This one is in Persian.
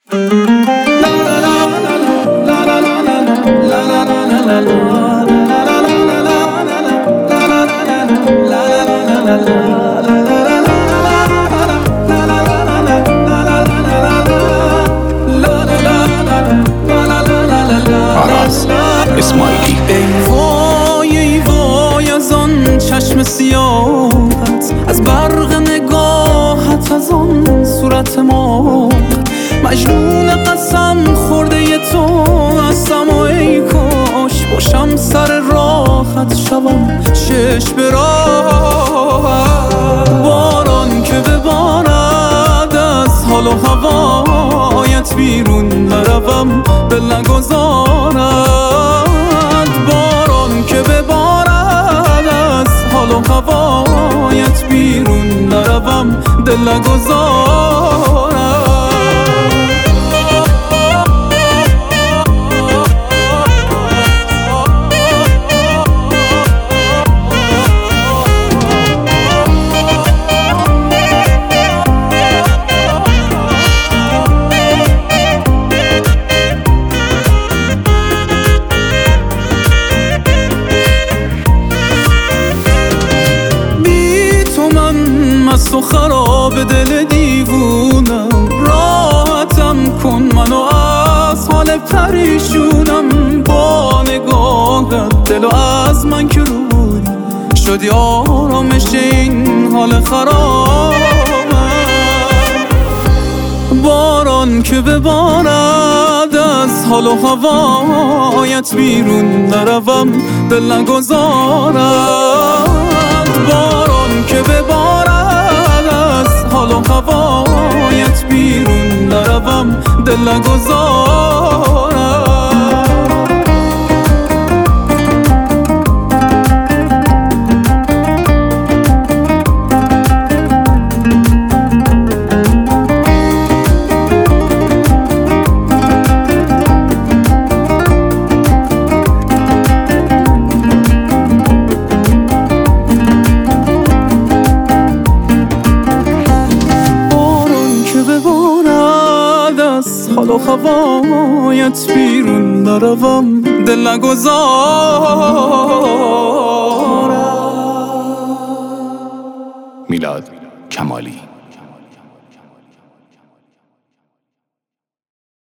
اسماعیلی. ای وای از آن چشم سیاهت، از برق نگاهت، از آن صورت ما. مجنون قسم خورده تو هستم و ای کاش باشم سر راحت، شوم چشم به راحت. باران که ببارد از حال و هوایت، بیرون نروم دل نگذارد. باران که ببارد از حال و هوایت، بیرون نروم دل نگذارد. مست و خراب دل دیوونم، راحتم کن منو از حال پریشونم. با نگاهت دلو از من که روی شدی آرامش این حال خرابم. باران که ببارد از حال و هوایت، بیرون نروم دل نگذارد. باران که ببارد از حال و هوایت، بیرون نروم دل نگذارد. حال و هوایت، بیرون نروم دل نگذارم. میلاد کمالی.